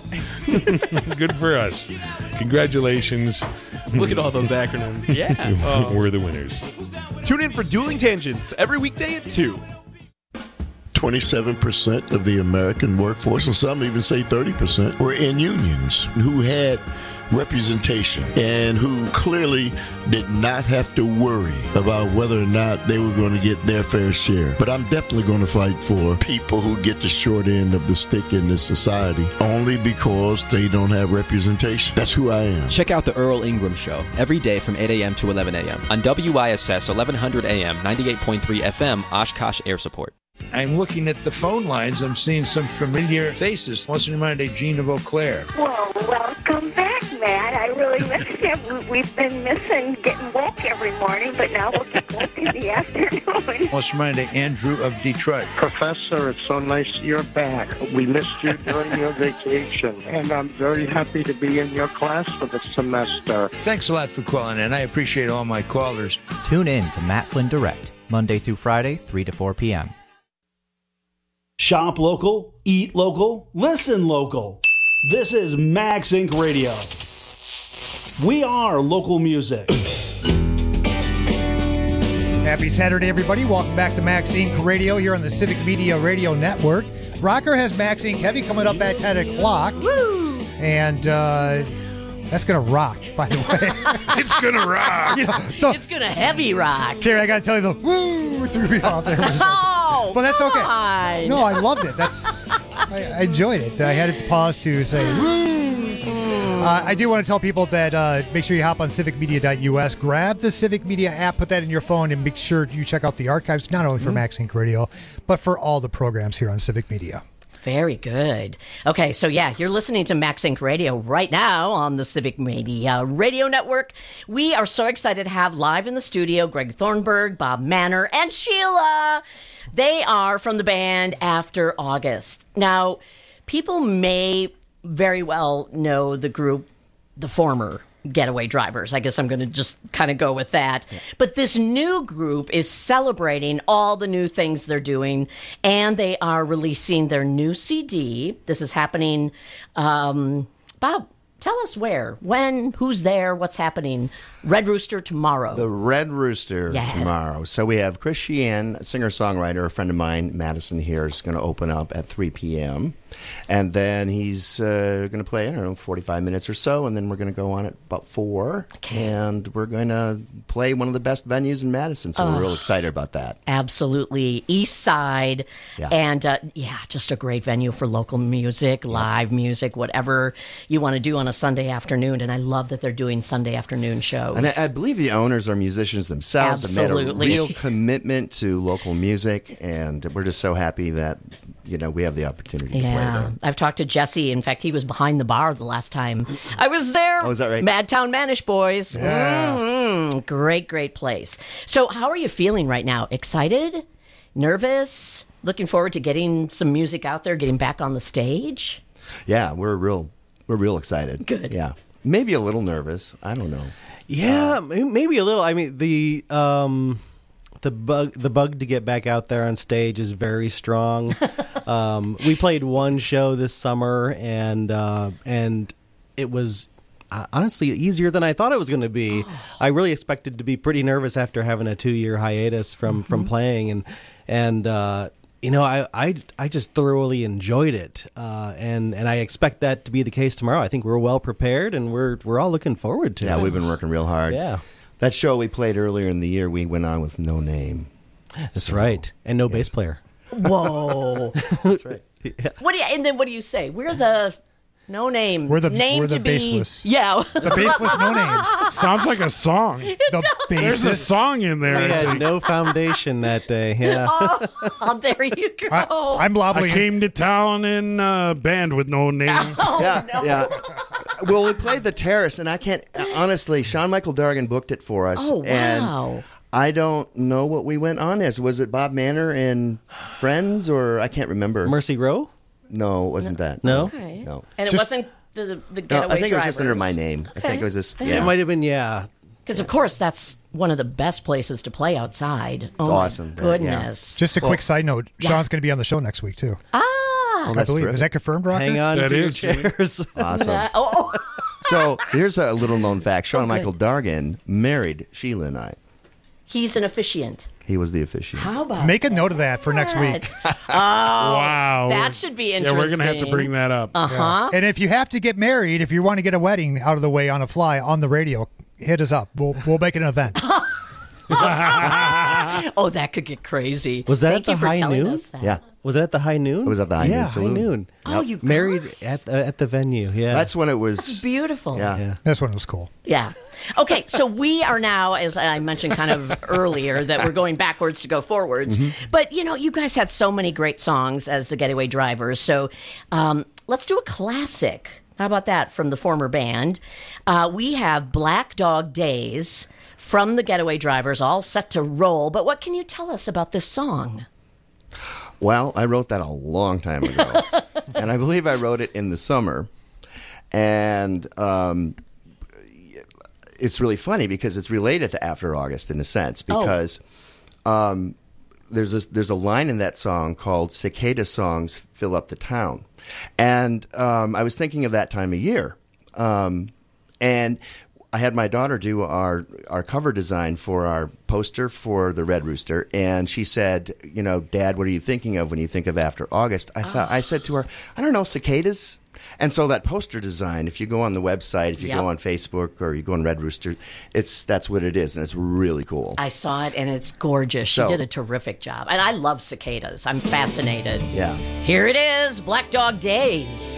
Good for us. Congratulations. Look at all those acronyms. Yeah. uh, we're the winners. Tune in for Dueling Tangents every weekday at two. twenty-seven percent of the American workforce, and some even say thirty percent, were in unions who had representation and who clearly did not have to worry about whether or not they were going to get their fair share. But I'm definitely going to fight for people who get the short end of the stick in this society only because they don't have representation. That's who I am. Check out the Earl Ingram Show every day from eight a.m. to eleven a.m. on W I S S eleven hundred A M, ninety-eight point three F M, Oshkosh Air Support. I'm looking at the phone lines. I'm seeing some familiar faces. What's in mind, Gina Vauclair? Well, welcome back, Matt. I really missed you. We've been missing getting woke every morning, but now we'll get woke in the afternoon. What's in mind, Andrew of Detroit? Professor, it's so nice you're back. We missed you during your vacation, and I'm very happy to be in your class for the semester. Thanks a lot for calling in. I appreciate all my callers. Tune in to Matt Flynn Direct, Monday through Friday, three to four p.m. Shop local, eat local, listen local. This is Max Inc Radio. We are local music. Happy Saturday, everybody. Welcome back to Max Inc Radio here on the Civic Media Radio Network. Rocker has Max Inc Heavy coming up at ten o'clock. Woo! And uh, that's going to rock, by the way. It's going to rock. You know, the, it's going to heavy rock. Terry, I got to tell you, the woo threw me off there. Oh, but that's okay. on. No, I loved it. That's I, I enjoyed it. I had to pause to say woo. Uh, I do want to tell people that uh, make sure you hop on civic media dot U S, grab the Civic Media app, put that in your phone, and make sure you check out the archives, not only for mm-hmm. Max Inc Radio, but for all the programs here on Civic Media. Very good. Okay, so yeah, you're listening to Max Inc Radio right now on the Civic Media Radio Network. We are so excited to have live in the studio Greg Thornburg, Bob Manor, and Sheila. They are from the band After August. Now, people may very well know the group, the former Getaway Drivers. I guess I'm going to just kind of go with that. Yeah. But this new group is celebrating all the new things they're doing, and they are releasing their new C D. This is happening, um, Bob, tell us where, when, who's there, what's happening. Red Rooster tomorrow. The Red Rooster yeah. tomorrow. So we have Chris Sheehan, a singer-songwriter, a friend of mine, Madison here, is going to open up at three p.m. And then he's uh, going to play, I don't know, forty-five minutes or so, and then we're going to go on at about four. Okay. And we're going to play one of the best venues in Madison, so oh, we're real excited about that. Absolutely. East Side. Yeah. And, uh, yeah, just a great venue for local music, live yeah. music, whatever you want to do on a Sunday afternoon. And I love that they're doing Sunday afternoon shows. And I, I believe the owners are musicians themselves. Absolutely. They've made a real commitment to local music, and we're just so happy that, you know, we have the opportunity yeah. to play there. I've talked to Jesse. In fact, he was behind the bar the last time I was there. Oh, is that right? Madtown Manish Boys. Yeah. Mm-hmm. Great, great place. So how are you feeling right now? Excited? Nervous? Looking forward to getting some music out there, getting back on the stage? Yeah, we're real, we're real excited. Good. Yeah. Maybe a little nervous. I don't know. Yeah, uh, maybe a little. I mean, the um, the bug the bug to get back out there on stage is very strong. um, we played one show this summer, and uh, and it was uh, honestly easier than I thought it was going to be. Oh. I really expected to be pretty nervous after having a two year hiatus from, mm-hmm. from playing, and and uh, you know I, I I just thoroughly enjoyed it, uh, and and I expect that to be the case tomorrow. I think we're well prepared, and we're we're all looking forward to yeah, it. Yeah, we've been working real hard. Yeah. That show we played earlier in the year, we went on with no name. That's so, right. And no yes. bass player. Whoa. That's right. Yeah. What do you, and then what do you say? We're the no name. We're the name we're the to be, baseless. Yeah. The baseless no names. Sounds like a song. The There's a baseless. song in there. We had no foundation that day. Yeah. Oh, oh, there you go. I, I'm lobbling. I came to town in a band with no name. Oh, yeah, no. yeah. Well, we played the Terrace, and I can't honestly. Sean Michael Dargan booked it for us. Oh, wow. And I don't know what we went on as. Was it Bob Manor and Friends, or I can't remember. Mercy Row? No, it wasn't no. that. No. Okay. No. And it Just, wasn't the the No, Getaway I think Drivers. it was just under my name. I think it was just. Okay. Yeah. It might have been, yeah. Because of course that's one of the best places to play outside. Oh, It's my awesome. Goodness. Just a Well, quick side note: yeah. Sean's going to be on the show next week too. Ah. Oh, I that's believe. terrific. Is that confirmed, Rocker? Hang on That to your is. chairs. Awesome. Uh, oh, oh. So here's a little known fact: Sean Okay. Michael Dargan married Sheila and I. He's an officiant. He was the officiant. How about Make a note of that for next week. that? Oh, Wow. that should be Yeah, interesting. we're going to have to bring that up. Uh huh. And if you have to get married, if you want to get a wedding out of the way on a fly on the radio, hit us up. We'll we'll make it an event. Oh, that could get crazy. Was that Thank at the you for High telling Noon? us that. Yeah. Was it at the High Noon? It was at the High yeah, Noon Saloon. High Noon. Oh, you Married guys. at, uh, at the venue, yeah. That's when it was. That's beautiful. Yeah. yeah. This one was cool. Yeah. Okay, so we are now, as I mentioned kind of earlier, that we're going backwards to go forwards. Mm-hmm. But, you know, you guys had so many great songs as the Getaway Drivers. So um, let's do a classic. How about that from the former band? Uh, we have Black Dog Days from the Getaway Drivers, all set to roll. But what can you tell us about this song? Well, I wrote that a long time ago, and I believe I wrote it in the summer. And um, it's really funny because it's related to After August in a sense, because oh. um, there's a, there's a line in that song called "Cicada Songs Fill Up the Town," and um, I was thinking of that time of year, um, and I had my daughter do our, our cover design for our poster for the Red Rooster, and she said, you know, Dad, what are you thinking of when you think of After August? I thought I said to her, I don't know, cicadas. And so that poster design, if you go on the website, if you Yep. go on Facebook or you go on Red Rooster, it's that's what it is, and it's really cool. I saw it, and it's gorgeous. She So- did a terrific job. And I love cicadas. I'm fascinated. Yeah. Here it is, Black Dog Days.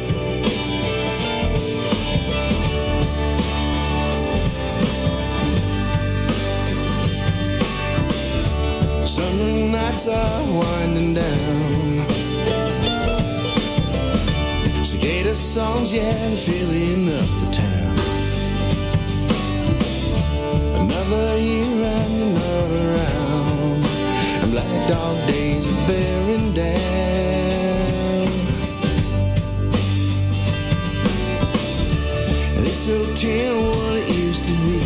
Summer nights are winding down. Cicada songs, yeah, filling up the town. Another year and another round, and Black Dog Days are bearing down. so tender what it used to be.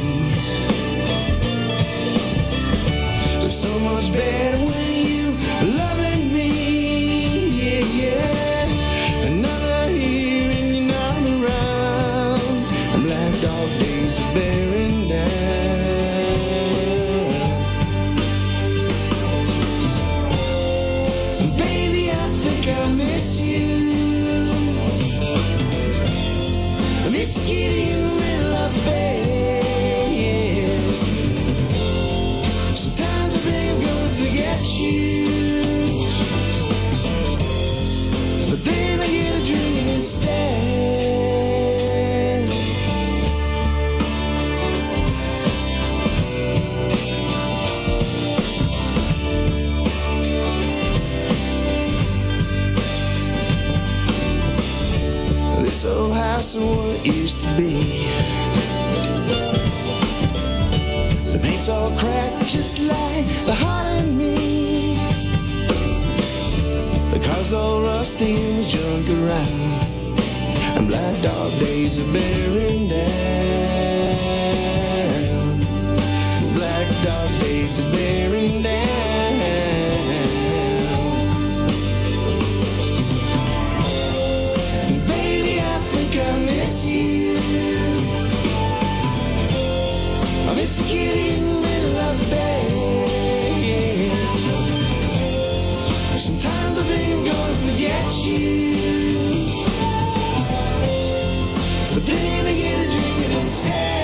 So much better when you loving me, yeah, yeah. Another year and you're not around, and black dog days are bearing down. Baby, I think I miss you. I miss getting in the middle of the bed, yeah. Sometimes I think I'm gonna forget you, but then I get a drink instead. This old house and what it used to be. The paint's all cracked just like the heart in me. The car's all rusty and the junk around, and black dog days are bearing down. Black dog days are bearing down. Baby, I think I miss you. I miss you getting in the middle of the bed. Sometimes I think I'm gonna forget you, but then I get a drink and instead.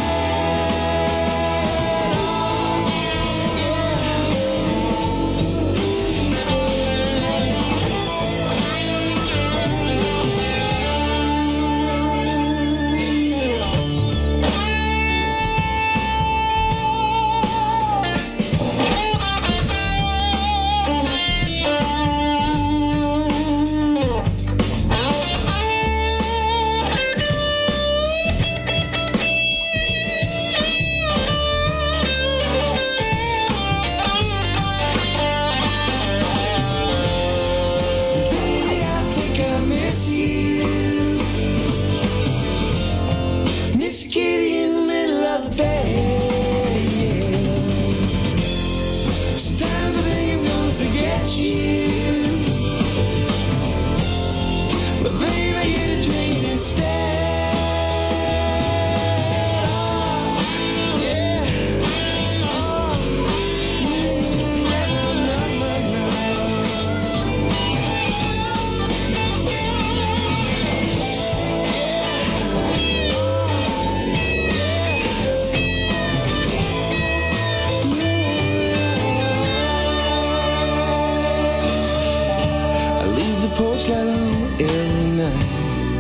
Porch light on every night.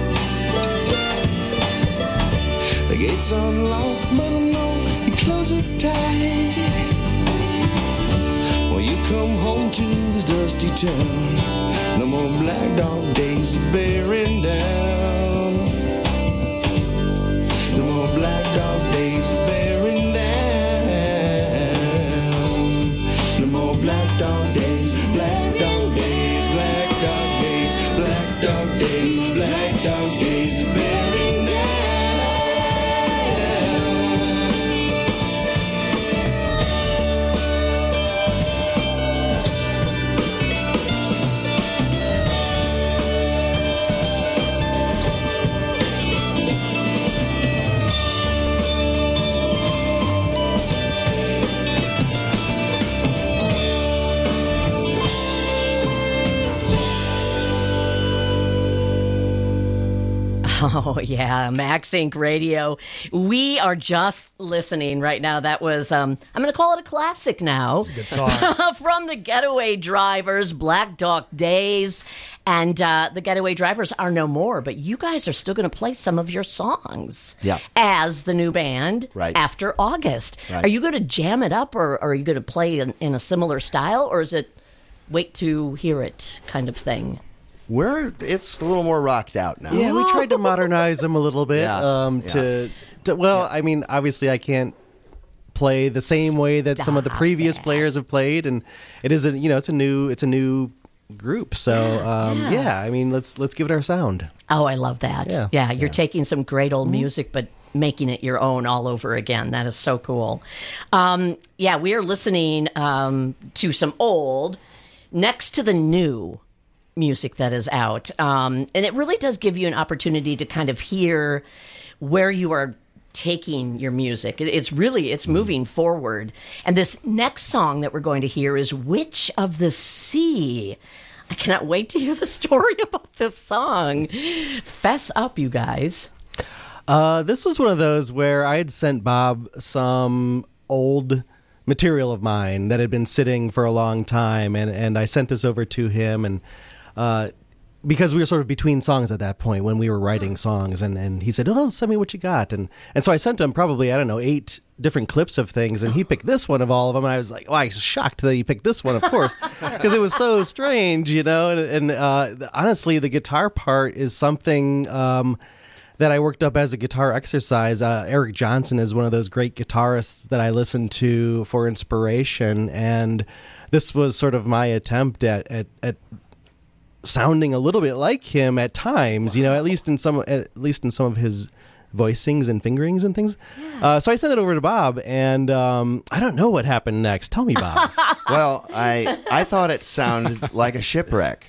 The gate's unlocked, but I know you close it tight. When you come home to this dusty town, no more black dog days are bearing down. No more black dog days are bearing down. No more black dog days, black dog days, black dog days, black dog days, black dog days are bearing down. Oh, yeah, Max Inc Radio. We are just listening right now. That was, um, I'm going to call it a classic now. It's a good song. From the Getaway Drivers, Black Dog Days. And uh, the Getaway Drivers are no more, but you guys are still going to play some of your songs yeah. as the new band right. after August. Right. Are you going to jam it up, or, or are you going to play in, in a similar style, or is it wait to hear it kind of thing? We're it's a little more rocked out now. Yeah, we tried to modernize them a little bit. Yeah, um, yeah. To, to well, I mean, obviously, I can't play the same way that some of the previous players have played, and it is a you know it's a new it's a new group. So um, Yeah. yeah. I mean, let's let's give it our sound. Oh, I love that. Yeah. Yeah, you're Yeah. taking some great old music, but making it your own all over again. That is so cool. Um, yeah, we are listening um, to some old next to the new music that is out. Um, and it really does give you an opportunity to kind of hear where you are taking your music. It- It's really, it's moving forward. And this next song that we're going to hear is Witch of the Sea. I cannot wait to hear the story about this song. Fess up, you guys. Uh, this was one of those where I had sent Bob some old material of mine that had been sitting for a long time, and, and I sent this over to him, and uh, because we were sort of between songs at that point when we were writing songs, and, and he said, "Oh, send me what you got," and and so I sent him probably I don't know eight different clips of things, and he picked this one of all of them, and I was like, "Oh, I was shocked that he picked this one, of course," because it was so strange, you know, and, and uh, honestly, the guitar part is something. Um, that I worked up as a guitar exercise. Uh, Eric Johnson is one of those great guitarists that I listen to for inspiration, and this was sort of my attempt at at, at sounding a little bit like him at times. You know, at least in some at least in some of his voicings and fingerings and things. Uh, so I sent it over to Bob, and um, I don't know what happened next. Tell me, Bob. Well, I I thought it sounded like a shipwreck.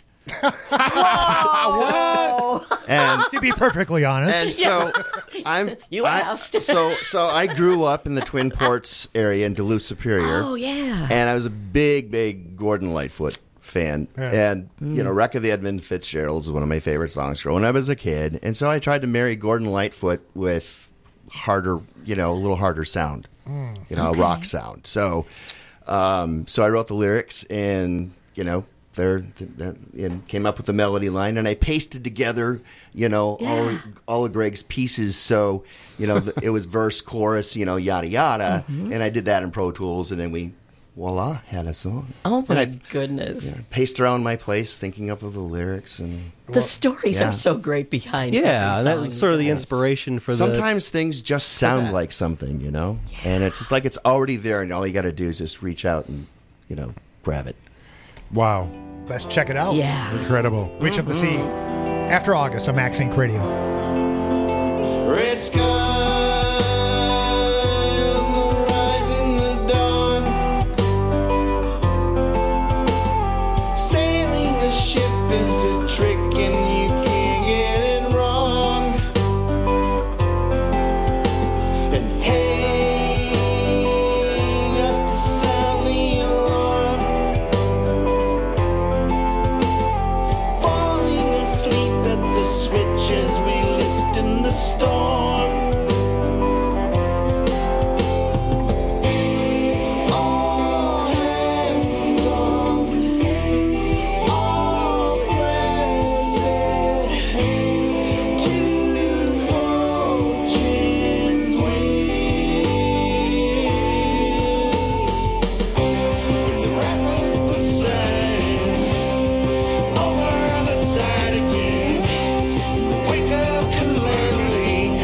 Whoa! And to be perfectly honest, and so I'm You I- asked. so so I grew up in the Twin Ports area in Duluth Superior. Oh, yeah. And I was a big, big Gordon Lightfoot fan. Yeah. And you know, Wreck of the Edmund Fitzgerald is one of my favorite songs growing up as a kid. And so I tried to marry Gordon Lightfoot with harder, you know, a little harder sound. You know, Okay. a rock sound. So um so I wrote the lyrics, and you know, there and came up with the melody line, and I pasted together, you know, all all of Greg's pieces. So, you know, the, it was verse, chorus, you know, yada yada, Mhm. and I did that in Pro Tools, and then we, voila, had a song. Oh, And my I, goodness. you know, paced around my place, thinking up of the lyrics, and The stories yeah. are so great behind Yeah, every that song, was sort of the you guys. inspiration for the. sometimes things just sound that. like something, you know, and it's just like it's already there, and all you got to do is just reach out and, you know, grab it. Wow. let's check it out. Yeah. Incredible. Witch of the Sea. After August on Max Inc Radio. Red sky, the rise in the dawn. Sailing the ship is a trick and you can't get it wrong. And hey, got to sound the alarm. Falling asleep at the switch as we list in the storm. All hands on, all prayers said. Two fortunes win. With the wrath of Poseidon over the side again. Wake up calamity.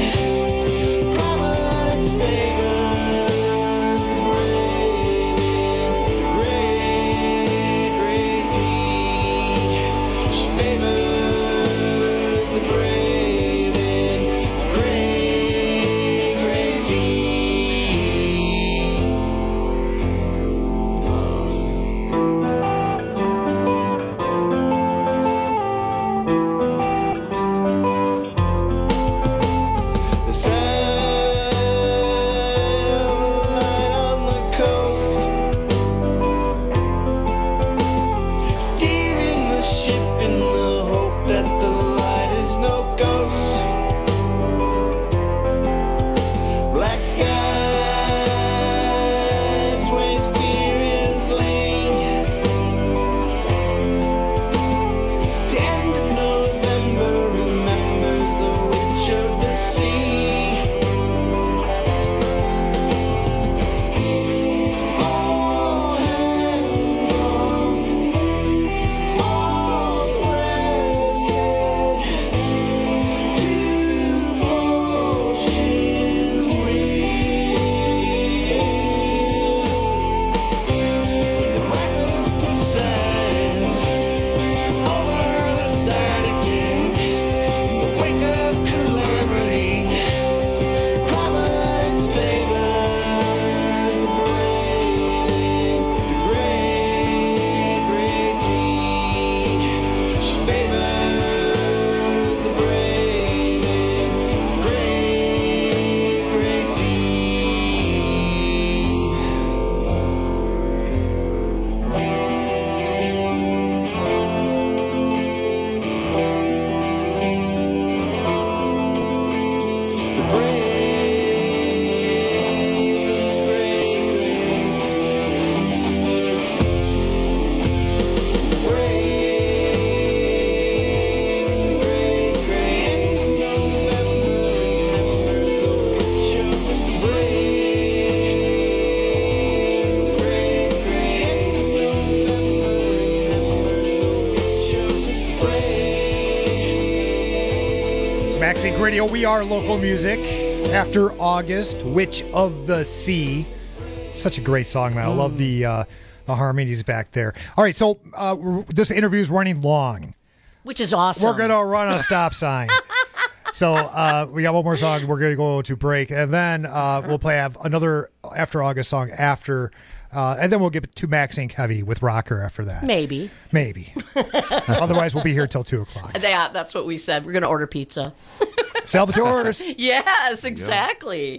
Max Inc Radio, we are local music. After August, Witch of the Sea. Such a great song, man. I love the uh, the harmonies back there. All right, so uh, this interview is running long. Which is awesome. We're going to run a stop sign. So uh, we got one more song. We're going to go to break. And then uh, we'll play have another After August song after. Uh, and then we'll get to Max Inc Heavy with Rocker after that. Maybe. Maybe. Otherwise, we'll be here till two o'clock. Yeah, that's what we said. We're going to order pizza. Salvatore's. Yes, exactly.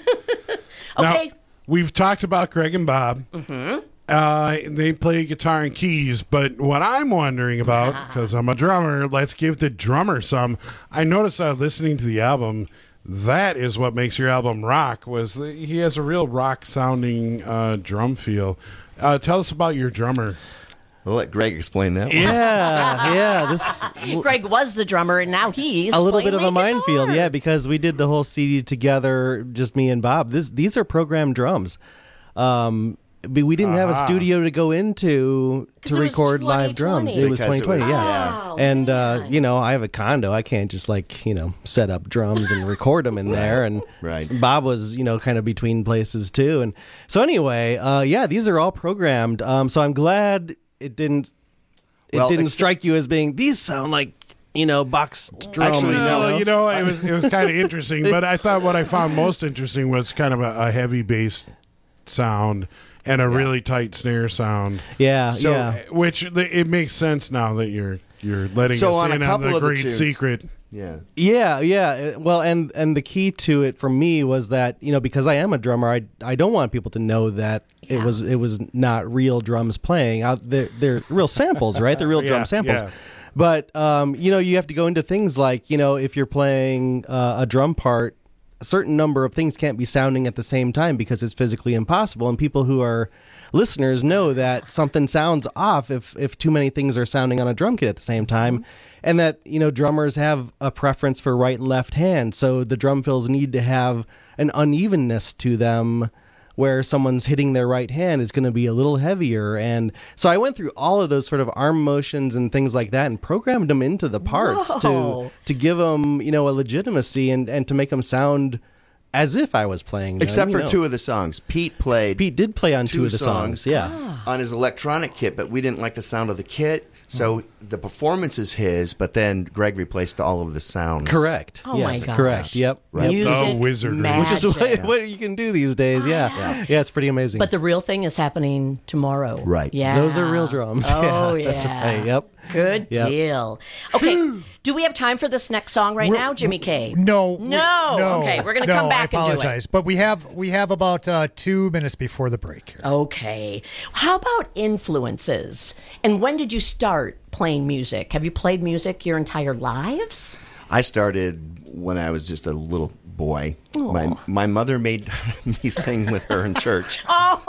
Okay. Now, we've talked about Greg and Bob. Mm-hmm. Uh, they play guitar and keys, but what I'm wondering about, because I'm a drummer, let's give the drummer some. I noticed uh, listening to the album, that is what makes your album rock, was the, he has a real rock-sounding uh, drum feel. Uh, tell us about your drummer. We'll let Greg explain that one. Yeah, yeah. This Greg was the drummer, and now he's a little playing bit of a lead minefield, guitar. yeah, because we did the whole C D together, just me and Bob. This these are programmed drums. Um, but we didn't have a Ah. studio to go into to it was record live drums. It was Because it twenty twenty, was- yeah. Wow, and uh, you know, I have a condo. I can't just like you know set up drums and record them in there. And Right. Bob was you know kind of between places too. And so anyway, uh, yeah, these are all programmed. Um, so I'm glad it didn't. It Well, didn't ex- strike you as being these sound like you know box drums. Actually, you No, know? you know, it was it was kind of interesting, but I thought what I found most interesting was kind of a, a heavy bass sound and a really tight snare sound. Yeah, So, yeah. which the, it makes sense now that you're you're letting So us on a in on couple the of the great tunes- secret. Yeah. Yeah, yeah. uh, Well, and and the key to it for me was that you know because I am a drummer, I I don't want people to know that it Yeah. was it was not real drums playing. Out they're, they're real samples, right? They're real Yeah, drum samples. yeah. But um, you know, you have to go into things like you know if you're playing uh, a drum part, a certain number of things can't be sounding at the same time because it's physically impossible. And people who are listeners know that something sounds off if if too many things are sounding on a drum kit at the same time. And that, you know, drummers have a preference for right and left hand. So the drum fills need to have an unevenness to them where someone's hitting their right hand is going to be a little heavier. And so I went through all of those sort of arm motions and things like that and programmed them into the parts Whoa. to to give them, you know, a legitimacy and, and to make them sound as if I was playing them, Except you for know. two of the songs. Pete played Pete did play on two, two of the songs, yeah. on his electronic kit, but we didn't like the sound of the kit. So the performance is his, but then Greg replaced all of the sounds. Correct. Oh my yes, gosh. correct. Yep. Right. Yep. Music The wizardry. Which is what, magic. what you can do these days. Yeah. Yeah. Yeah, it's pretty amazing. But the real thing is happening tomorrow. Right. Yeah. Those are real drums. Oh, yeah. That's yeah. right. Yep. Good Yep. deal. Okay. Do we have time for this next song right We're- now, Jimmy K? No. No. No. Okay, we're gonna no, come back I and do it. apologize. But we have we have about uh, two minutes before the break here. Okay. How about influences? And when did you start playing music? Have you played music your entire lives? I started when I was just a little boy. My my mother made me sing with her in church.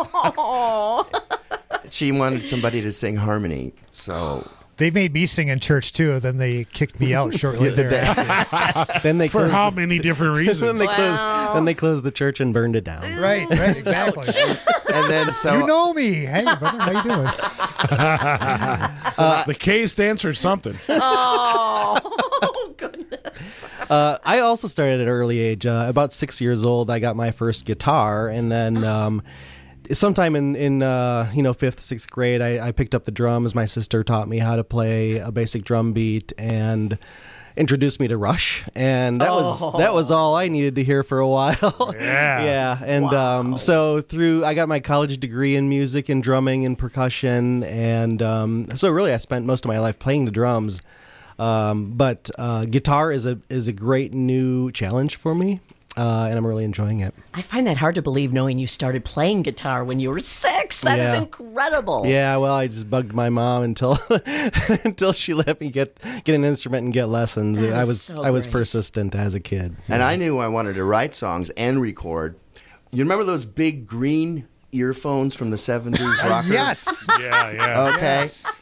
Oh. She wanted somebody to sing harmony, so They made me sing in church too. Then they kicked me out shortly thereafter. Then they For closed how the- many different reasons? then they Wow. closed. Then they closed the church and burned it down. Right, right, exactly. and then so You know me. Hey, brother, how you doing? Uh, the K stands for something. Oh, goodness. Uh, I also started at an early age. Uh, about six years old, I got my first guitar, and then um, sometime in in uh, you know fifth, sixth grade, I, I picked up the drums. My sister taught me how to play a basic drum beat and introduced me to Rush, and that was Oh. that was all I needed to hear for a while. Yeah. yeah, and um, so through I got my college degree in music and drumming and percussion, and um, so really I spent most of my life playing the drums. Um, but uh, guitar is a is a great new challenge for me, uh, and I'm really enjoying it. I find that hard to believe knowing you started playing guitar when you were six. That is Yeah. incredible. Yeah, well, I just bugged my mom until until she let me get get an instrument and get lessons. That I is was so I was great. persistent as a kid. and I knew I wanted to write songs and record. You remember those big green earphones from the seventies rocker? Yes. Yeah, yeah. Okay. Yes.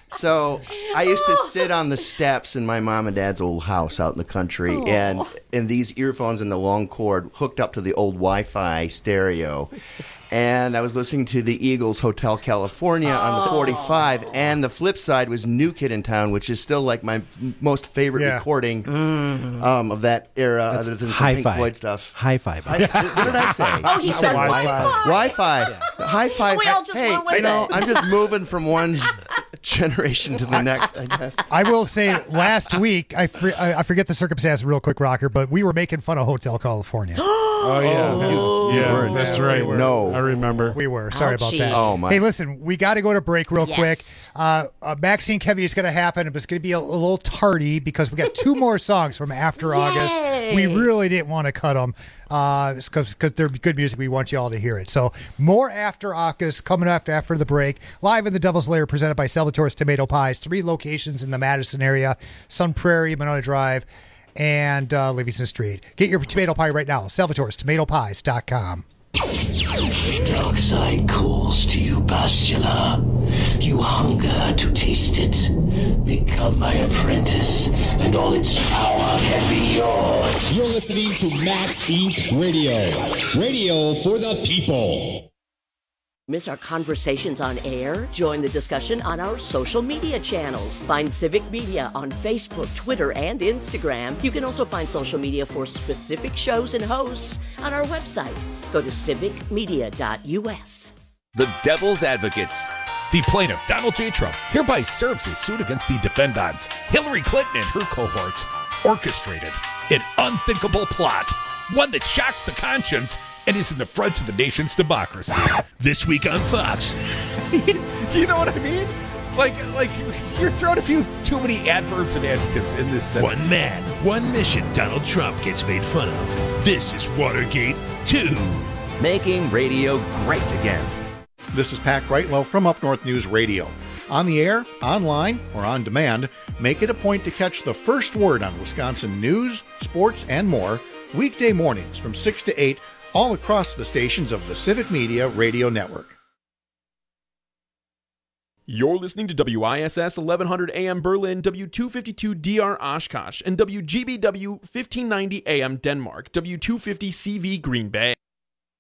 So I used to sit on the steps in my mom and dad's old house out in the country, Aw. and and these earphones and the long cord hooked up to the old Wi-Fi stereo. And I was listening to the Eagles Hotel California on the forty-five, and the flip side was New Kid in Town, which is still like my m- most favorite Yeah. recording Mm-hmm. um, of that era, That's other than some Pink hi-fi. Floyd stuff. High five. I, what did I say? Oh, he said Wi-Fi. Wi-Fi. High five. We all just hey, went with you know, it. I'm just moving from one g- generation to the next, I guess. I will say, last week, I, fr- I I forget the circumstance real quick, Rocker, but we were making fun of Hotel California. Oh, yeah. Oh. yeah, You weren't. that's Yeah, right. we were. No. I remember. We were. Sorry about Ouchie. that. Oh, my. Hey, listen, we got to go to break real Yes. quick. Uh, uh, Maxine Kevy is going to happen. It's going to be a, a little tardy because we got two more songs from after August. We really didn't want to cut them uh, because they're good music. We want you all to hear it. So more after August coming up after the break. Live in the Devil's Lair presented by Salvatore's Tomato Pies. Three locations in the Madison area. Sun Prairie, Monona Drive, and uh, Livingston Street. Get your tomato pie right now. Salvatore's Tomato Pies dot com. The dark side calls to you, Bastila. You hunger to taste it. Become my apprentice, and all its power can be yours. You're listening to Max Incorporated. Radio. Radio for the people. Miss our conversations on air? Join the discussion on our social media channels. Find Civic Media on Facebook, Twitter, and Instagram. You can also find social media for specific shows and hosts on our website. Go to civic media dot u s. The Devil's Advocates. The plaintiff, Donald J. Trump, hereby serves his suit against the defendants, Hillary Clinton and her cohorts, orchestrated an unthinkable plot, one that shocks the conscience and is an affront to the nation's democracy. This week on Fox. You know what I mean? Like, like you're throwing a few too many adverbs and adjectives in this sentence. One man, one mission Donald Trump gets made fun of. This is Watergate two. Making radio great again. This is Pat Brightwell from Up North News Radio. On the air, online, or on demand, make it a point to catch the first word on Wisconsin news, sports, and more weekday mornings from six to eight all across the stations of the Civic Media Radio Network. You're listening to W I S S eleven hundred A M Berlin, W two fifty-two D R Oshkosh, and W G B W fifteen ninety A M Denmark, W two fifty C V Green Bay.